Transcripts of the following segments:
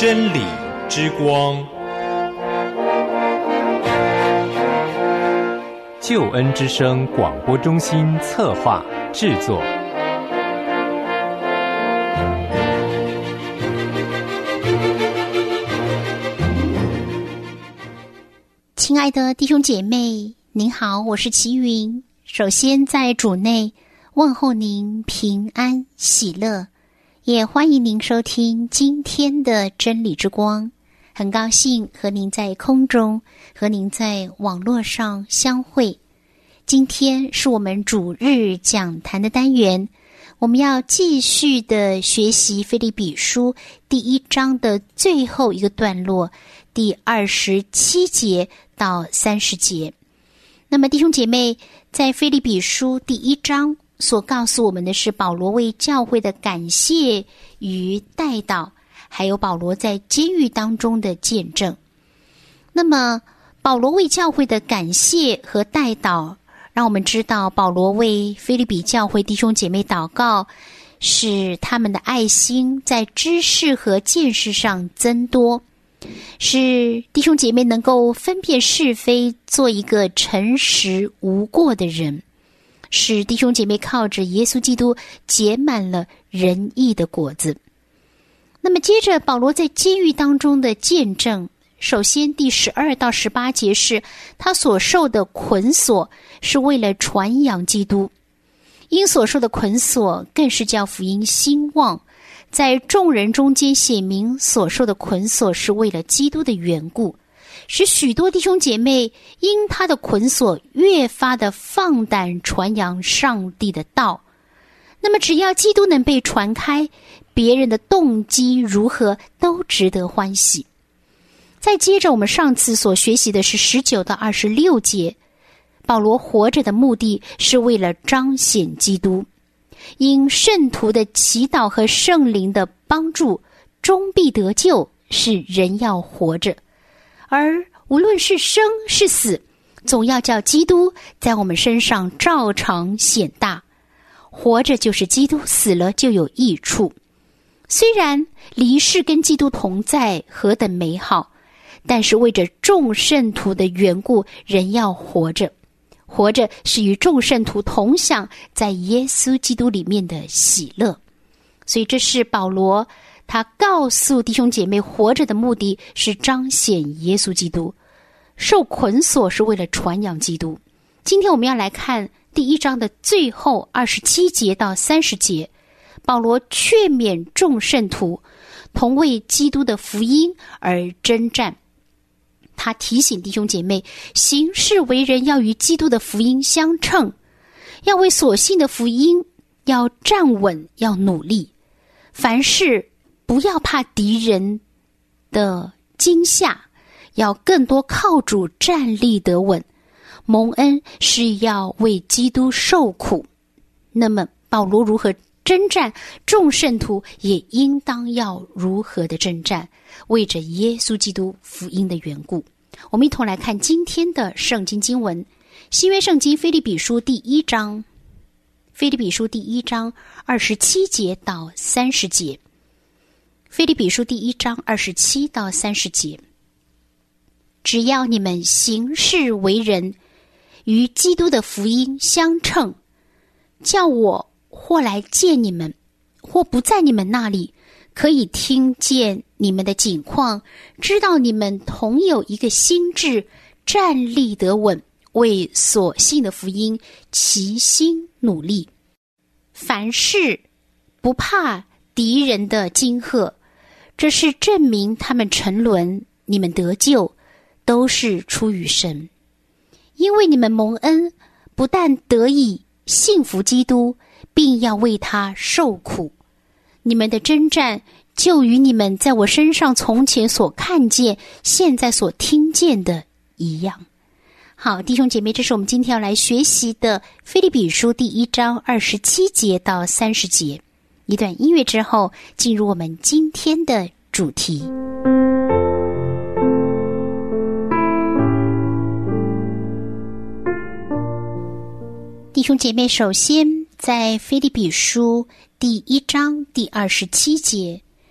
真理之光，救恩之声广播中心策划制作。 亲爱的弟兄姐妹，您好，我是齐云。首先在主内问候您平安喜乐，也欢迎您收听今天的真理之光。很高兴和您在空中，和您在网络上相会。今天是我们主日讲坛的单元，我们要继续的学习腓立比书第1章的最后一个段落，第27节到30节。那么弟兄姐妹，在腓立比书第1章所告诉我们的是保罗为教会的感谢与代祷，还有保罗在监狱当中的见证。那么保罗为教会的感谢和代祷，让我们知道保罗为腓立比教会弟兄姐妹祷告，使他们的爱心在知识和见识上增多，使弟兄姐妹能够分辨是非，做一个诚实无过的人，使弟兄姐妹靠着耶稣基督结满了仁义的果子。那么接着保罗在监狱当中的见证，首先第12到18节是他所受的捆锁是为了传扬基督，因所受的捆锁更是叫福音兴旺，在众人中间显明所受的捆锁是为了基督的缘故，使许多弟兄姐妹因他的捆锁越发的放胆传扬上帝的道。那么只要基督能被传开，别人的动机如何都值得欢喜。再接着我们上次所学习的是19到26节，保罗活着的目的是为了彰显基督，因圣徒的祈祷和圣灵的帮助，终必得救，是人要活着。而无论是生是死，总要叫基督在我们身上照常显大。活着就是基督，死了就有益处。虽然离世跟基督同在何等美好，但是为着众圣徒的缘故，人要活着。活着是与众圣徒同享在耶稣基督里面的喜乐。所以这是保罗他告诉弟兄姐妹，活着的目的是彰显耶稣基督，受捆锁是为了传扬基督。今天我们要来看第1章的最后27节到30节，保罗劝勉众圣徒同为基督的福音而征战。他提醒弟兄姐妹，行事为人要与基督的福音相称，要为所信的福音要站稳，要努力。凡事不要怕敌人的惊吓，要更多靠主站立得稳。蒙恩是要为基督受苦。那么保罗如何征战，众圣徒也应当要如何的征战，为着耶稣基督福音的缘故。我们一同来看今天的圣经经文，新约圣经腓立比书第1章，腓立比书第1章27节到30节，腓立比书第1章27到30节。只要你们行事为人与基督的福音相称，叫我或来见你们，或不在你们那里，可以听见你们的景况，知道你们同有一个心志，站立得稳，为所信的福音齐心努力。凡事不怕敌人的惊吓，这是证明他们沉沦，你们得救，都是出于神。因为你们蒙恩，不但得以信服基督，并要为他受苦。你们的征战就与你们在我身上从前所看见，现在所听见的一样。好，弟兄姐妹，这是我们今天要来学习的腓立比书第1章27节到30节。一段音乐之后，进入我们今天的主题。弟兄姐妹，首先在腓立比书第1章第27节，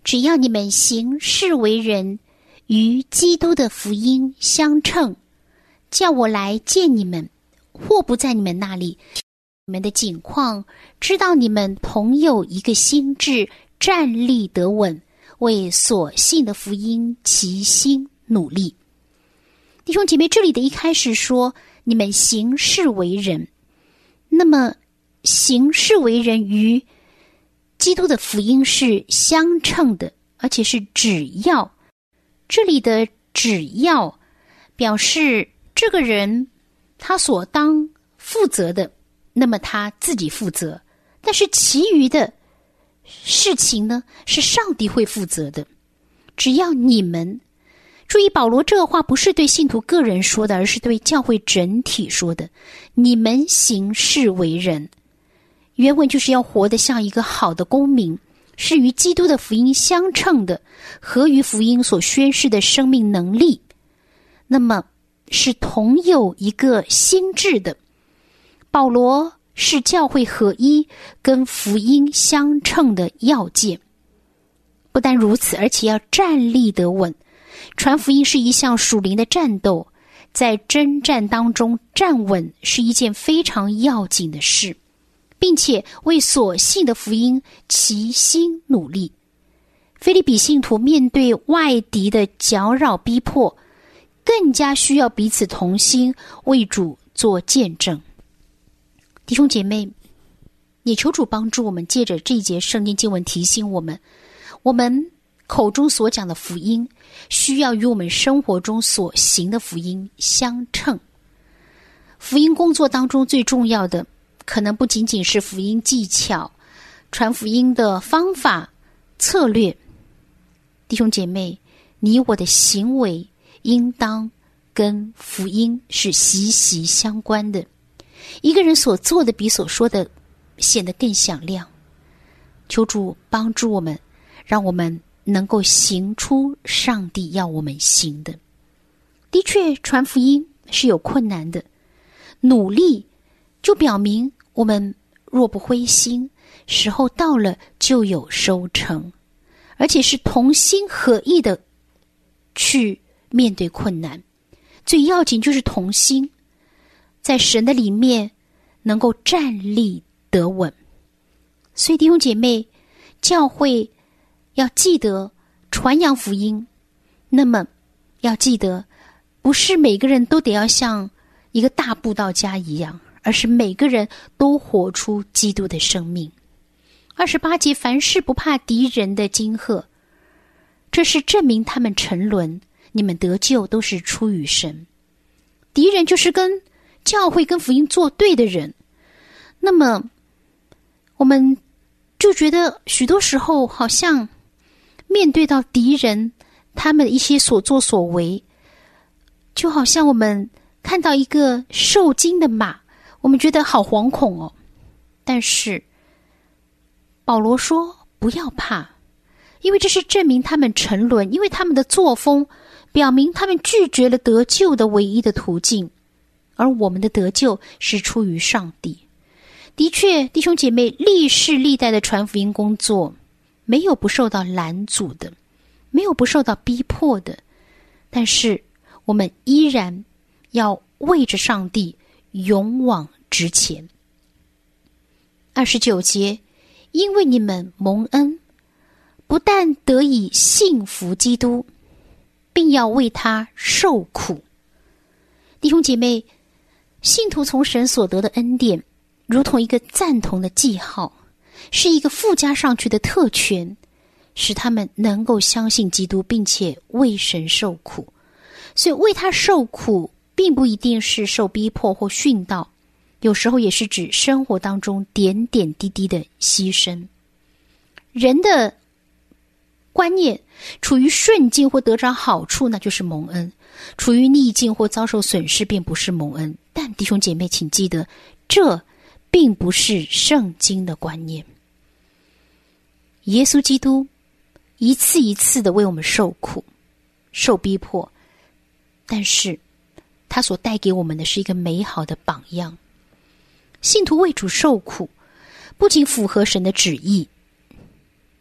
只要你们行事为人与基督的福音相称，叫我来见你们，或不在你们那里，你们的景况，知道你们同有一个心志，站立得稳，为所信的福音齐心努力。弟兄姐妹，这里的一开始说你们行事为人，那么行事为人与基督的福音是相称的，而且是只要。这里的只要表示这个人他所当负责的，那么他自己负责，但是其余的事情呢，是上帝会负责的。只要你们注意，保罗这话不是对信徒个人说的，而是对教会整体说的。你们行事为人，原文就是要活得像一个好的公民，是与基督的福音相称的，合于福音所宣示的生命能力，那么是同有一个心志的。保罗是教会合一跟福音相称的要件。不但如此，而且要站立得稳。传福音是一项属灵的战斗，在征战当中站稳是一件非常要紧的事，并且为所信的福音齐心努力。腓立比信徒面对外敌的搅扰逼迫，更加需要彼此同心，为主做见证。弟兄姐妹，也求主帮助我们，借着这一节圣经经文提醒我们，我们口中所讲的福音需要与我们生活中所行的福音相称。福音工作当中最重要的可能不仅仅是福音技巧、传福音的方法、策略。弟兄姐妹，你我的行为应当跟福音是息息相关的。一个人所做的比所说的显得更响亮。求主帮助我们，让我们能够行出上帝要我们行的。的确，传福音是有困难的，努力就表明我们若不灰心，时候到了就有收成，而且是同心合意的去面对困难。最要紧就是同心，在神的里面能够站立得稳。所以弟兄姐妹，教会要记得传扬福音，那么要记得不是每个人都得要像一个大布道家一样，而是每个人都活出基督的生命。28节，凡事不怕敌人的惊吓，这是证明他们沉沦，你们得救都是出于神。敌人就是跟教会跟福音作对的人。那么我们就觉得许多时候好像面对到敌人他们一些所作所为，就好像我们看到一个受惊的马，我们觉得好惶恐哦。但是保罗说不要怕，因为这是证明他们沉沦，因为他们的作风表明他们拒绝了得救的唯一的途径，而我们的得救是出于上帝。的确，弟兄姐妹，历世历代的传福音工作没有不受到拦阻的，没有不受到逼迫的，但是我们依然要为着上帝勇往直前。29节，因为你们蒙恩，不但得以信服基督，并要为他受苦。弟兄姐妹，信徒从神所得的恩典如同一个赞同的记号，是一个附加上去的特权，使他们能够相信基督，并且为神受苦。所以为他受苦并不一定是受逼迫或殉道，有时候也是指生活当中点点滴滴的牺牲。人的观念，处于顺境或得着好处，那就是蒙恩；处于逆境或遭受损失，便不是蒙恩。但弟兄姐妹，请记得，这并不是圣经的观念。耶稣基督一次一次的为我们受苦、受逼迫，但是他所带给我们的是一个美好的榜样。信徒为主受苦，不仅符合神的旨意，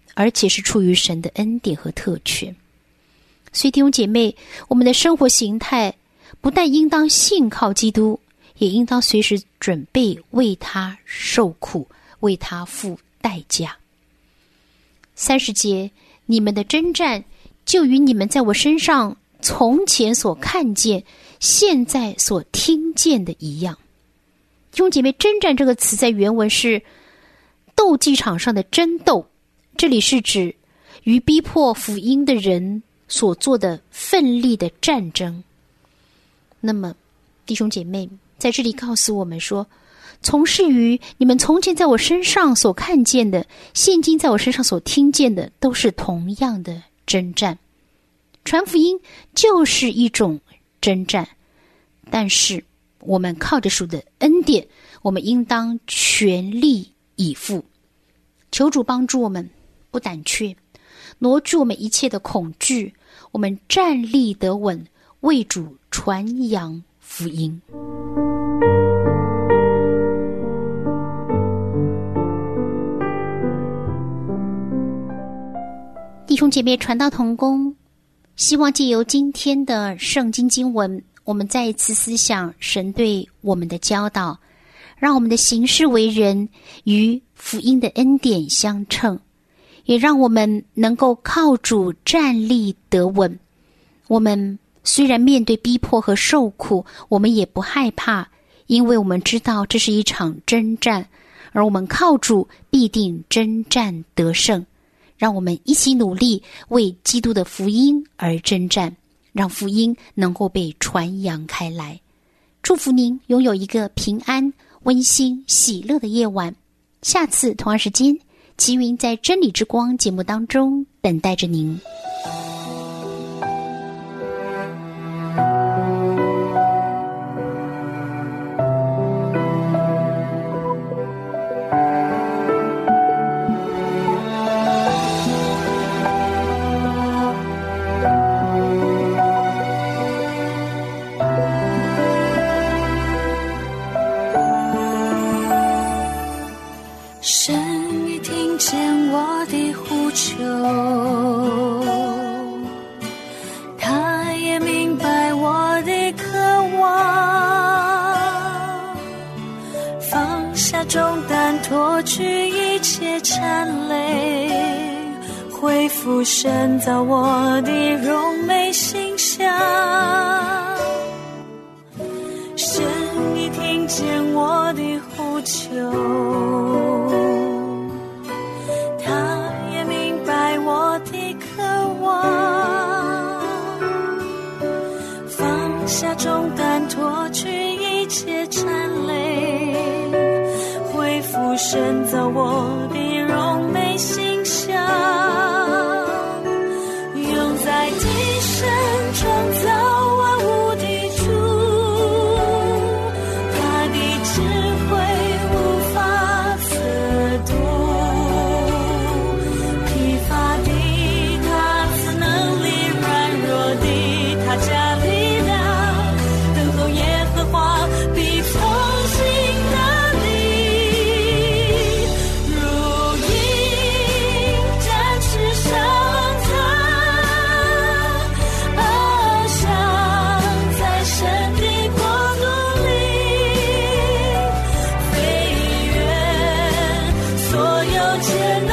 而且是出于神的恩典和特权。所以弟兄姐妹，我们的生活形态不但应当信靠基督，也应当随时准备为他受苦，为他付代价。30节，你们的征战就与你们在我身上从前所看见现在所听见的一样。弟兄姐妹，征战这个词在原文是斗技场上的争斗，这里是指与逼迫福音的人所做的奋力的战争。那么弟兄姐妹在这里告诉我们说，从事于你们从前在我身上所看见的，现今在我身上所听见的，都是同样的征战。传福音就是一种征战，但是我们靠着主的恩典，我们应当全力以赴。求主帮助我们不胆怯，挪去我们一切的恐惧，我们站立得稳，为主传扬福音。弟兄姐妹，传道同工，希望借由今天的圣经经文，我们再一次思想神对我们的教导，让我们的行事为人与福音的恩典相称，也让我们能够靠主站立得稳。我们虽然面对逼迫和受苦，我们也不害怕，因为我们知道这是一场征战，而我们靠主必定征战得胜。让我们一起努力，为基督的福音而征战，让福音能够被传扬开来。祝福您拥有一个平安、温馨、喜乐的夜晚。下次同样时间，齐云在真理之光节目当中等待着您。 神已听见我的呼求，他也明白我的渴望，放下重担，脱去一切缠累，恢复神造我的荣美形象。神已听见我的呼求，下重担，脱去一切缠累，恢复神造我的荣美形象，永在地神创造万物的主，他的智慧无法测度，疲乏的他赐能力，软弱的他加力，必重新得力，如鹰展翅上腾，翱翔在神的国度里，飞越所有艰难